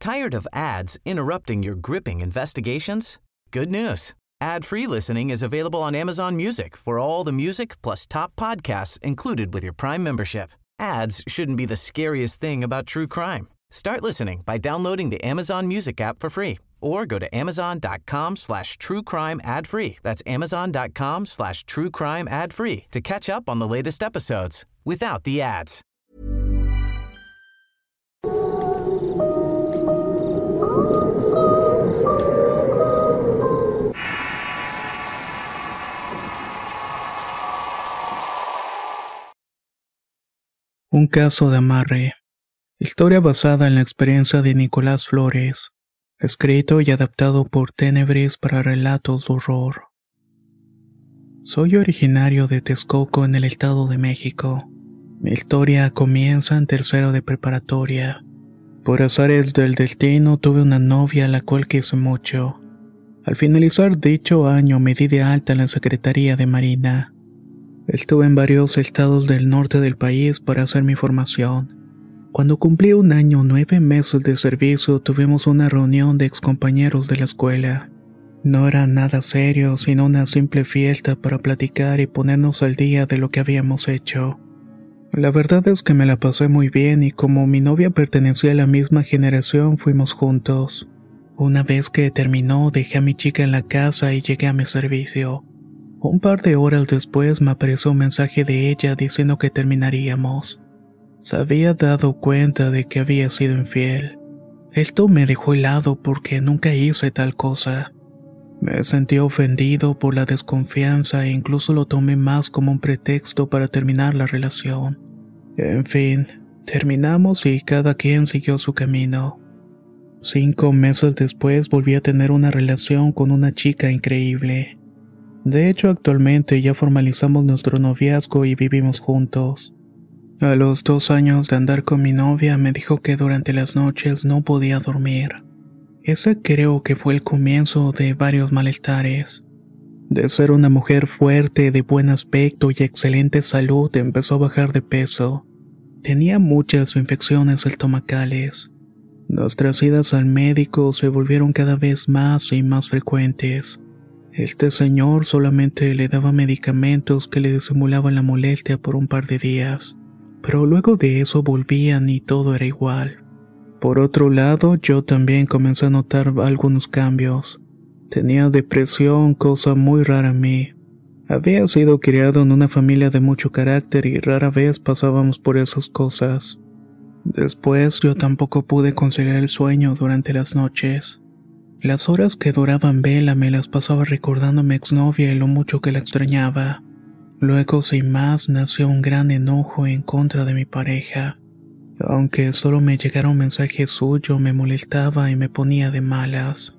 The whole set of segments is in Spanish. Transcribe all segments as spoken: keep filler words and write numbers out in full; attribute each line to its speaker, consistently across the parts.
Speaker 1: Tired of ads interrupting your gripping investigations? Good news. Ad-free listening is available on Amazon Music for all the music plus top podcasts included with your Prime membership. Ads shouldn't be the scariest thing about true crime. Start listening by downloading the Amazon Music app for free or go to amazon.com slash true crime ad free. That's amazon.com slash true crime ad free to catch up on the latest episodes without the ads.
Speaker 2: Un caso de amarre. Historia basada en la experiencia de Nicolás Flores. Escrito y adaptado por Tenebris para relatos de horror. Soy originario de Texcoco en el Estado de México. Mi historia comienza en tercero de preparatoria. Por azares del destino tuve una novia a la cual quise mucho. Al finalizar dicho año me di de alta en la Secretaría de Marina. Estuve en varios estados del norte del país para hacer mi formación. Cuando cumplí un año nueve meses de servicio tuvimos una reunión de excompañeros de la escuela. No era nada serio, sino una simple fiesta para platicar y ponernos al día de lo que habíamos hecho. La verdad es que me la pasé muy bien y como mi novia pertenecía a la misma generación fuimos juntos. Una vez que terminó dejé a mi chica en la casa y llegué a mi servicio. Un par de horas después me apareció un mensaje de ella diciendo que terminaríamos. Se había dado cuenta de que había sido infiel. Esto me dejó helado porque nunca hice tal cosa. Me sentí ofendido por la desconfianza e incluso lo tomé más como un pretexto para terminar la relación. En fin, terminamos y cada quien siguió su camino. Cinco meses después volví a tener una relación con una chica increíble. De hecho, actualmente ya formalizamos nuestro noviazgo y vivimos juntos. A los dos años de andar con mi novia me dijo que durante las noches no podía dormir. Ese creo que fue el comienzo de varios malestares. De ser una mujer fuerte, de buen aspecto y excelente salud, empezó a bajar de peso. Tenía muchas infecciones estomacales. Nuestras idas al médico se volvieron cada vez más y más frecuentes. Este señor solamente le daba medicamentos que le disimulaban la molestia por un par de días, pero luego de eso volvían y todo era igual. Por otro lado, yo también comencé a notar algunos cambios. Tenía depresión, cosa muy rara en mí. Había sido criado en una familia de mucho carácter y rara vez pasábamos por esas cosas. Después, yo tampoco pude conciliar el sueño durante las noches. Las horas que duraban vela me las pasaba recordando a mi exnovia y lo mucho que la extrañaba. Luego, sin más, nació un gran enojo en contra de mi pareja. Aunque solo me llegara un mensaje suyo, me molestaba y me ponía de malas.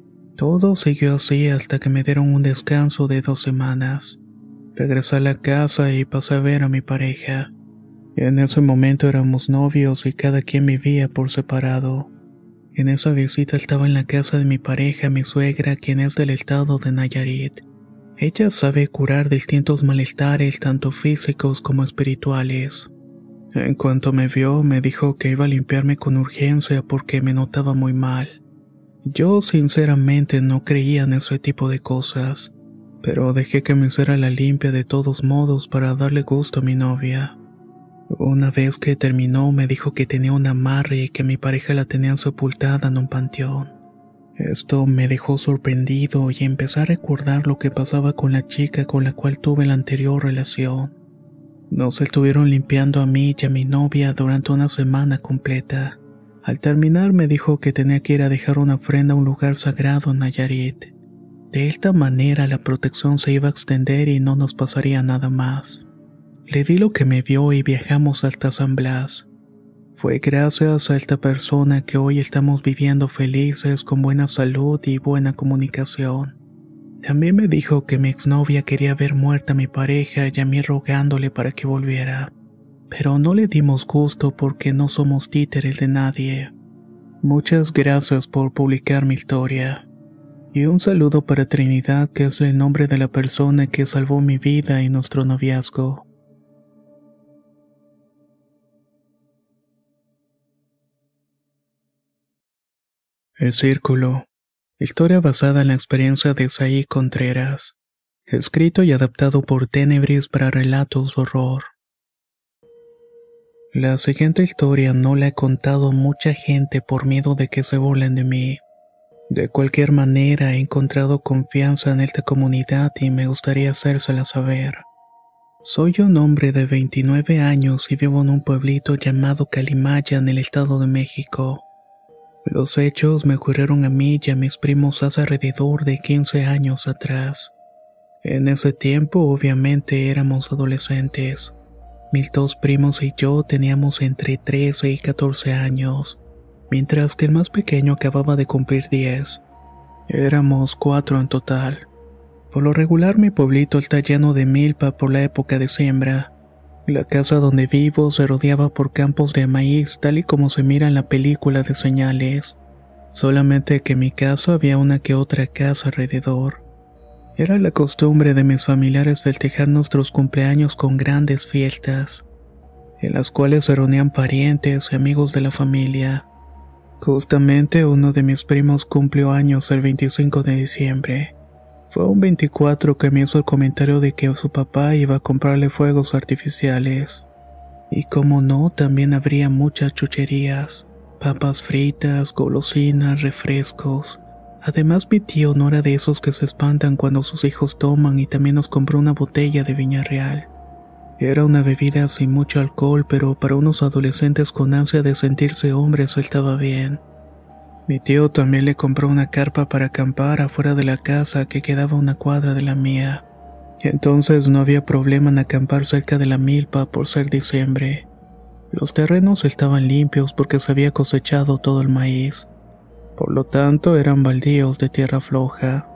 Speaker 2: Todo siguió así hasta que me dieron un descanso de dos semanas. Regresé a la casa y pasé a ver a mi pareja. En ese momento éramos novios y cada quien vivía por separado. En esa visita estaba en la casa de mi pareja mi suegra, quien es del estado de Nayarit. Ella sabe curar distintos malestares, tanto físicos como espirituales. En cuanto me vio, me dijo que iba a limpiarme con urgencia porque me notaba muy mal. Yo sinceramente no creía en ese tipo de cosas, pero dejé que me hiciera la limpia de todos modos para darle gusto a mi novia. Una vez que terminó me dijo que tenía un amarre y que mi pareja la tenían sepultada en un panteón. Esto me dejó sorprendido y empecé a recordar lo que pasaba con la chica con la cual tuve la anterior relación. Nos estuvieron limpiando a mí y a mi novia durante una semana completa. Al terminar me dijo que tenía que ir a dejar una ofrenda a un lugar sagrado en Nayarit. De esta manera la protección se iba a extender y no nos pasaría nada más. Le di lo que me vio y viajamos hasta San Blas. Fue gracias a esta persona que hoy estamos viviendo felices con buena salud y buena comunicación. También me dijo que mi exnovia quería ver muerta a mi pareja y a mí rogándole para que volviera. Pero no le dimos gusto porque no somos títeres de nadie. Muchas gracias por publicar mi historia. Y un saludo para Trinidad, que es el nombre de la persona que salvó mi vida y nuestro noviazgo. El Círculo. Historia basada en la experiencia de Saí Contreras. Escrito y adaptado por Tenebris para relatos de horror. La siguiente historia no la he contado a mucha gente por miedo de que se burlen de mí. De cualquier manera he encontrado confianza en esta comunidad y me gustaría hacérsela saber. Soy un hombre de veintinueve años y vivo en un pueblito llamado Calimaya en el Estado de México. Los hechos me ocurrieron a mí y a mis primos hace alrededor de quince años atrás. En ese tiempo obviamente éramos adolescentes. Mis dos primos y yo teníamos entre trece y catorce años, mientras que el más pequeño acababa de cumplir diez. Éramos cuatro en total. Por lo regular mi pueblito está lleno de milpa por la época de siembra. La casa donde vivo se rodeaba por campos de maíz tal y como se mira en la película de Señales, solamente que en mi caso había una que otra casa alrededor. Era la costumbre de mis familiares festejar nuestros cumpleaños con grandes fiestas, en las cuales se reunían parientes y amigos de la familia. Justamente uno de mis primos cumplió años el veinticinco de diciembre. Fue un veinticuatro que me hizo el comentario de que su papá iba a comprarle fuegos artificiales. Y como no, también habría muchas chucherías, papas fritas, golosinas, refrescos. Además mi tío no era de esos que se espantan cuando sus hijos toman y también nos compró una botella de Viña Real. Era una bebida sin mucho alcohol, pero para unos adolescentes con ansia de sentirse hombres estaba bien. Mi tío también le compró una carpa para acampar afuera de la casa que quedaba a una cuadra de la mía. Entonces no había problema en acampar cerca de la milpa por ser diciembre. Los terrenos estaban limpios porque se había cosechado todo el maíz. Por lo tanto eran baldíos de tierra floja.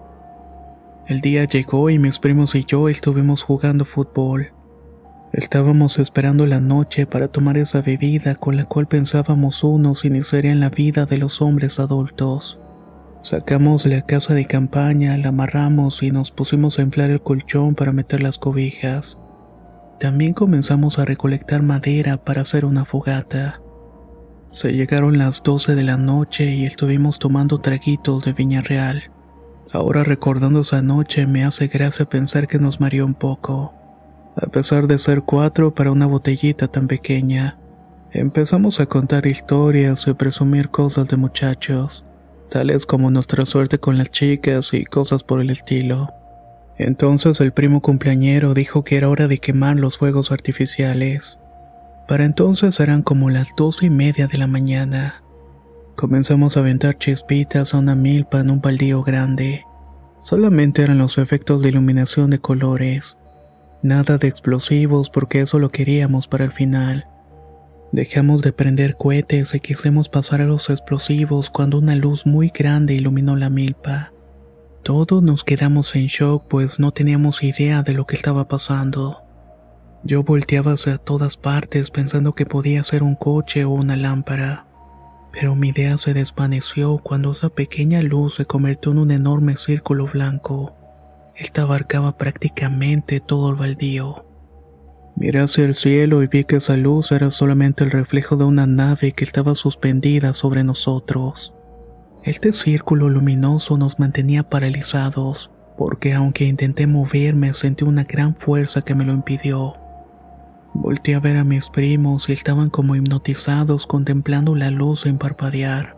Speaker 2: El día llegó y mis primos y yo estuvimos jugando fútbol. Estábamos esperando la noche para tomar esa bebida con la cual pensábamos unos iniciaría en la vida de los hombres adultos. Sacamos la casa de campaña, la amarramos y nos pusimos a inflar el colchón para meter las cobijas. También comenzamos a recolectar madera para hacer una fogata. Se llegaron las doce de la noche y estuvimos tomando traguitos de Viña Real. Ahora recordando esa noche me hace gracia pensar que nos mareó un poco. A pesar de ser cuatro para una botellita tan pequeña, empezamos a contar historias y presumir cosas de muchachos, tales como nuestra suerte con las chicas y cosas por el estilo. Entonces el primo cumpleañero dijo que era hora de quemar los fuegos artificiales. Para entonces eran como las doce y media de la mañana. Comenzamos a aventar chispitas a una milpa en un baldío grande. Solamente eran los efectos de iluminación de colores. Nada de explosivos porque eso lo queríamos para el final. Dejamos de prender cohetes y quisimos pasar a los explosivos cuando una luz muy grande iluminó la milpa. Todos nos quedamos en shock pues no teníamos idea de lo que estaba pasando. Yo volteaba hacia todas partes pensando que podía ser un coche o una lámpara, pero mi idea se desvaneció cuando esa pequeña luz se convirtió en un enorme círculo blanco. Esta abarcaba prácticamente todo el baldío. Miré hacia el cielo y vi que esa luz era solamente el reflejo de una nave que estaba suspendida sobre nosotros. Este círculo luminoso nos mantenía paralizados, porque aunque intenté moverme sentí una gran fuerza que me lo impidió. Volteé a ver a mis primos y estaban como hipnotizados contemplando la luz sin parpadear.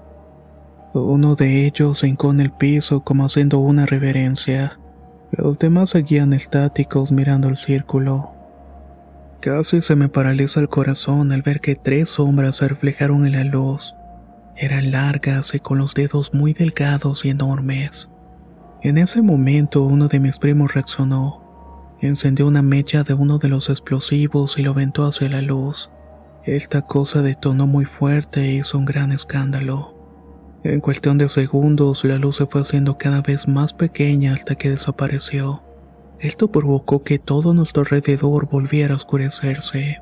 Speaker 2: Uno de ellos se hincó en el piso como haciendo una reverencia. Los demás seguían estáticos mirando el círculo. Casi se me paraliza el corazón al ver que tres sombras se reflejaron en la luz. Eran largas y con los dedos muy delgados y enormes. En ese momento uno de mis primos reaccionó. Encendió una mecha de uno de los explosivos y lo aventó hacia la luz. Esta cosa detonó muy fuerte e hizo un gran escándalo. En cuestión de segundos, la luz se fue haciendo cada vez más pequeña hasta que desapareció. Esto provocó que todo nuestro alrededor volviera a oscurecerse.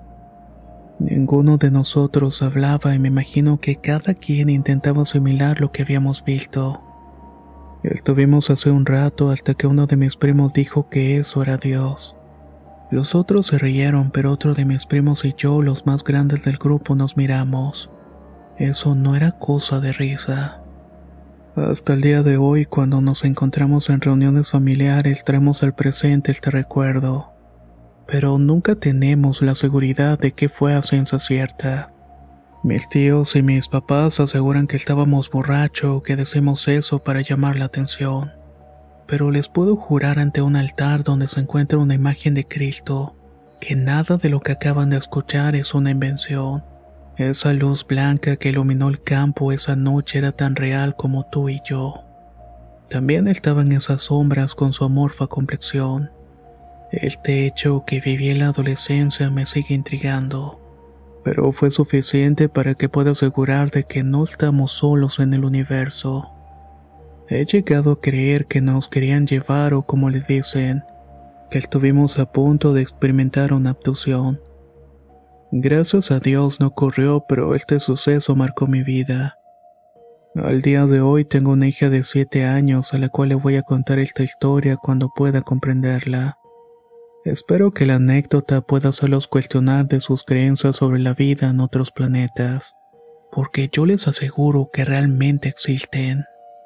Speaker 2: Ninguno de nosotros hablaba y me imagino que cada quien intentaba asimilar lo que habíamos visto. Estuvimos hace un rato hasta que uno de mis primos dijo que eso era Dios. Los otros se rieron, pero otro de mis primos y yo, los más grandes del grupo, nos miramos. Eso no era cosa de risa. Hasta el día de hoy, cuando nos encontramos en reuniones familiares, traemos al presente este recuerdo, pero nunca tenemos la seguridad de que fue a ciencia cierta. Mis tíos y mis papás aseguran que estábamos borrachos o que decimos eso para llamar la atención, pero les puedo jurar ante un altar donde se encuentra una imagen de Cristo que nada de lo que acaban de escuchar es una invención. Esa luz blanca que iluminó el campo esa noche era tan real como tú y yo. También estaban esas sombras con su amorfa complexión. Este hecho que viví en la adolescencia me sigue intrigando, pero fue suficiente para que pueda asegurar de que no estamos solos en el universo. He llegado a creer que nos querían llevar o, como le dicen, que estuvimos a punto de experimentar una abducción. Gracias a Dios no ocurrió, pero este suceso marcó mi vida. Al día de hoy tengo una hija de siete años a la cual le voy a contar esta historia cuando pueda comprenderla. Espero que la anécdota pueda hacerlos cuestionar de sus creencias sobre la vida en otros planetas, porque yo les aseguro que realmente existen.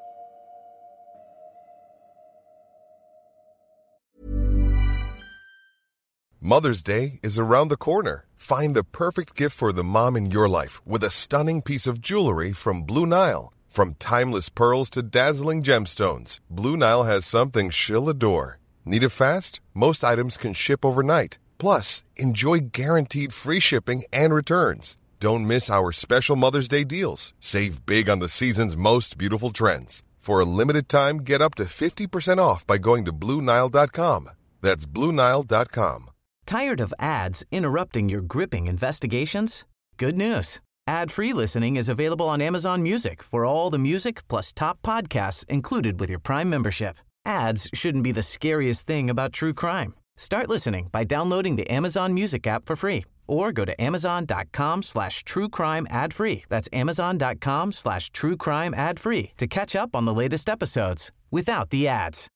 Speaker 3: Mother's Day is around the corner. Find the perfect gift for the mom in your life with a stunning piece of jewelry from Blue Nile. From timeless pearls to dazzling gemstones, Blue Nile has something she'll adore. Need it fast? Most items can ship overnight. Plus, enjoy guaranteed free shipping and returns. Don't miss our special Mother's Day deals. Save big on the season's most beautiful trends. For a limited time, get up to fifty percent off by going to Blue Nile dot com. That's Blue Nile dot com.
Speaker 1: Tired of ads interrupting your gripping investigations? Good news. Ad-free listening is available on Amazon Music for all the music plus top podcasts included with your Prime membership. Ads shouldn't be the scariest thing about true crime. Start listening by downloading the Amazon Music app for free or go to amazon.com slash true crime ad free. That's amazon.com slash true crime ad free to catch up on the latest episodes without the ads.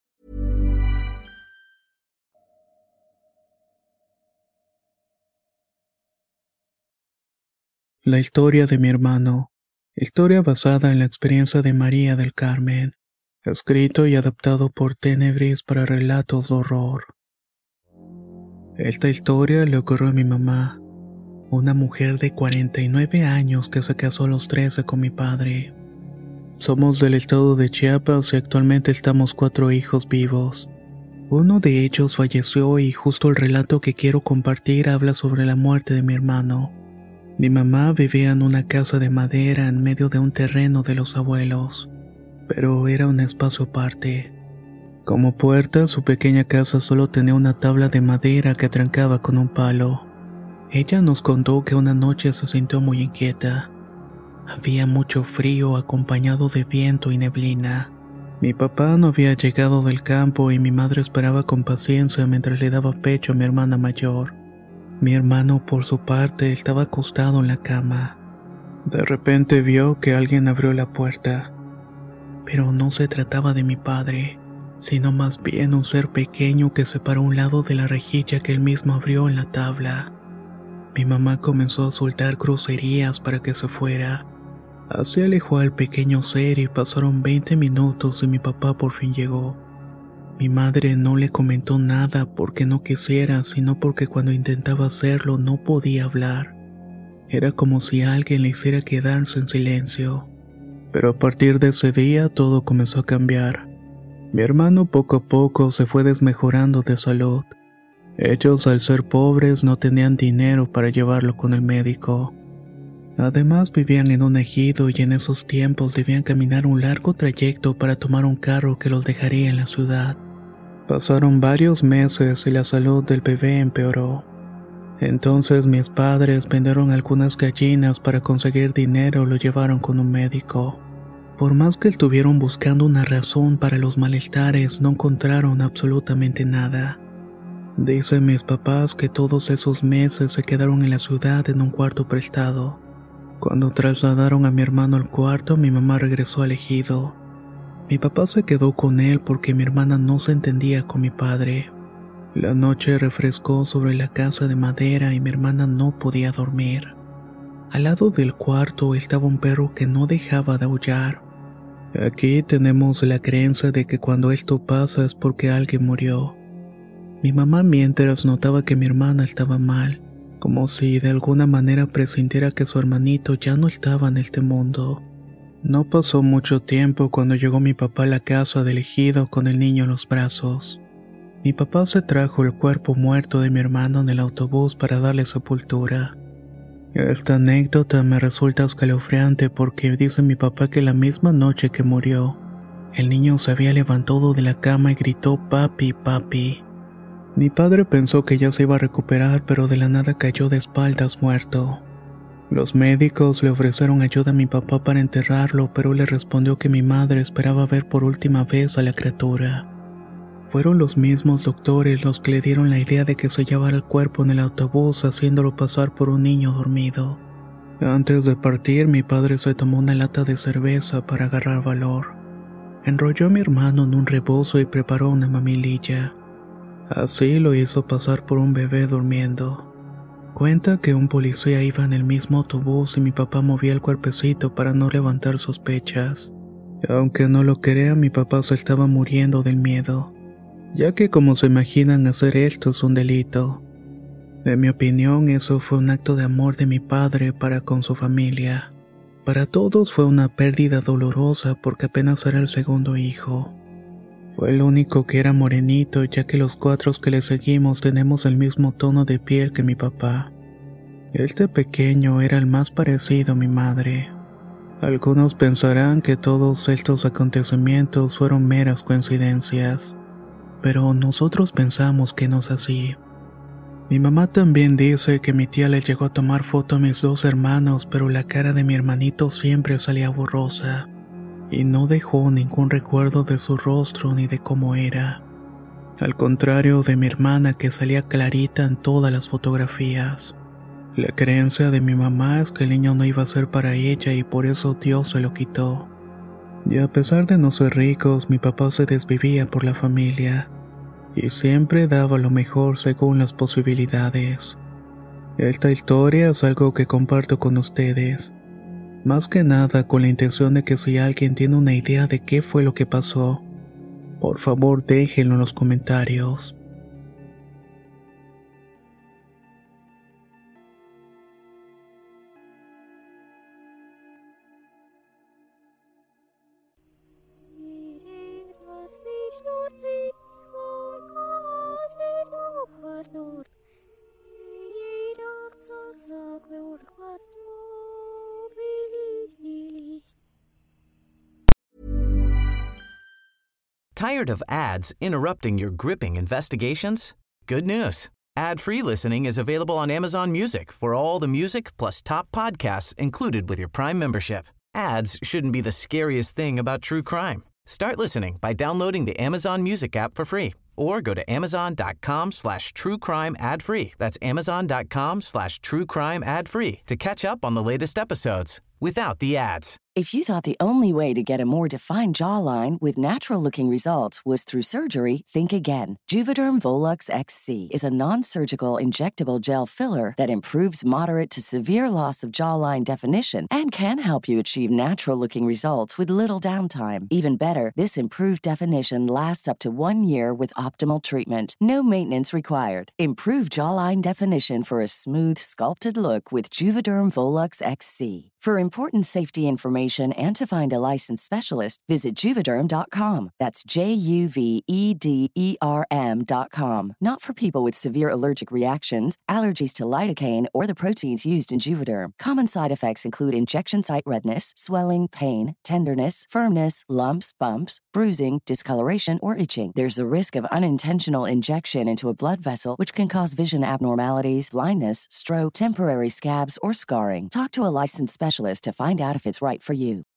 Speaker 2: La historia de mi hermano. Historia basada en la experiencia de María del Carmen. Escrito y adaptado por Tenebris para relatos de horror. Esta historia le ocurrió a mi mamá, una mujer de cuarenta y nueve años que se casó a los trece con mi padre. Somos del estado de Chiapas y actualmente estamos cuatro hijos vivos. Uno de ellos falleció y justo el relato que quiero compartir habla sobre la muerte de mi hermano. Mi mamá vivía en una casa de madera en medio de un terreno de los abuelos, pero era un espacio aparte. Como puerta, su pequeña casa solo tenía una tabla de madera que trancaba con un palo. Ella nos contó que una noche se sintió muy inquieta. Había mucho frío acompañado de viento y neblina. Mi papá no había llegado del campo y mi madre esperaba con paciencia mientras le daba pecho a mi hermana mayor. Mi hermano, por su parte, estaba acostado en la cama. De repente vio que alguien abrió la puerta. Pero no se trataba de mi padre, sino más bien un ser pequeño que se paró a un lado de la rejilla que él mismo abrió en la tabla. Mi mamá comenzó a soltar groserías para que se fuera. Así alejó al pequeño ser y pasaron veinte minutos y mi papá por fin llegó. Mi madre no le comentó nada porque no quisiera, sino porque cuando intentaba hacerlo no podía hablar. Era como si alguien le hiciera quedarse en silencio. Pero a partir de ese día todo comenzó a cambiar. Mi hermano poco a poco se fue desmejorando de salud. Ellos, al ser pobres, no tenían dinero para llevarlo con el médico. Además vivían en un ejido y en esos tiempos debían caminar un largo trayecto para tomar un carro que los dejaría en la ciudad. Pasaron varios meses y la salud del bebé empeoró. Entonces mis padres vendieron algunas gallinas para conseguir dinero y lo llevaron con un médico. Por más que estuvieron buscando una razón para los malestares, no encontraron absolutamente nada. Dicen mis papás que todos esos meses se quedaron en la ciudad en un cuarto prestado. Cuando trasladaron a mi hermano al cuarto, mi mamá regresó al ejido. Mi papá se quedó con él porque mi hermana no se entendía con mi padre. La noche refrescó sobre la casa de madera y mi hermana no podía dormir. Al lado del cuarto estaba un perro que no dejaba de aullar. Aquí tenemos la creencia de que cuando esto pasa es porque alguien murió. Mi mamá mientras notaba que mi hermana estaba mal, como si de alguna manera presintiera que su hermanito ya no estaba en este mundo. No pasó mucho tiempo cuando llegó mi papá a la casa del ejido con el niño en los brazos. Mi papá se trajo el cuerpo muerto de mi hermano en el autobús para darle sepultura. Esta anécdota me resulta escalofriante porque dice mi papá que la misma noche que murió, el niño se había levantado de la cama y gritó papi, papi. Mi padre pensó que ya se iba a recuperar, pero de la nada cayó de espaldas muerto. Los médicos le ofrecieron ayuda a mi papá para enterrarlo, pero le respondió que mi madre esperaba ver por última vez a la criatura. Fueron los mismos doctores los que le dieron la idea de que se llevara el cuerpo en el autobús haciéndolo pasar por un niño dormido. Antes de partir, mi padre se tomó una lata de cerveza para agarrar valor. Enrolló a mi hermano en un rebozo y preparó una mamililla. Así lo hizo pasar por un bebé durmiendo. Cuenta que un policía iba en el mismo autobús y mi papá movía el cuerpecito para no levantar sospechas. Aunque no lo crea, mi papá se estaba muriendo del miedo, ya que como se imaginan hacer esto es un delito. En mi opinión, eso fue un acto de amor de mi padre para con su familia. Para todos fue una pérdida dolorosa porque apenas era el segundo hijo. Fue el único que era morenito, ya que los cuatro que le seguimos tenemos el mismo tono de piel que mi papá. Este pequeño era el más parecido a mi madre. Algunos pensarán que todos estos acontecimientos fueron meras coincidencias, pero nosotros pensamos que no es así. Mi mamá también dice que mi tía le llegó a tomar foto a mis dos hermanos, pero la cara de mi hermanito siempre salía borrosa, y no dejó ningún recuerdo de su rostro ni de cómo era. Al contrario de mi hermana, que salía clarita en todas las fotografías. La creencia de mi mamá es que el niño no iba a ser para ella y por eso Dios se lo quitó. Y a pesar de no ser ricos, mi papá se desvivía por la familia, y siempre daba lo mejor según las posibilidades. Esta historia es algo que comparto con ustedes, más que nada con la intención de que si alguien tiene una idea de qué fue lo que pasó, por favor déjenlo en los comentarios.
Speaker 1: Tired of ads interrupting your gripping investigations? Good news. Ad-free listening is available on Amazon Music for all the music plus top podcasts included with your Prime membership. Ads shouldn't be the scariest thing about true crime. Start listening by downloading the Amazon Music app for free or go to amazon.com slash true crime ad free. That's amazon.com slash true crime ad free to catch up on the latest episodes without the ads.
Speaker 4: If you thought the only way to get a more defined jawline with natural-looking results was through surgery, think again. Juvederm Volux X C is a non-surgical injectable gel filler that improves moderate to severe loss of jawline definition and can help you achieve natural-looking results with little downtime. Even better, this improved definition lasts up to one year with optimal treatment. No maintenance required. Improve jawline definition for a smooth, sculpted look with Juvederm Volux X C. For important safety information and to find a licensed specialist, visit Juvederm dot com. That's J U V E D E R M dot com. Not for people with severe allergic reactions, allergies to lidocaine, or the proteins used in Juvederm. Common side effects include injection site redness, swelling, pain, tenderness, firmness, lumps, bumps, bruising, discoloration, or itching. There's a risk of unintentional injection into a blood vessel, which can cause vision abnormalities, blindness, stroke, temporary scabs, or scarring. Talk to a licensed specialist to find out if it's right for you.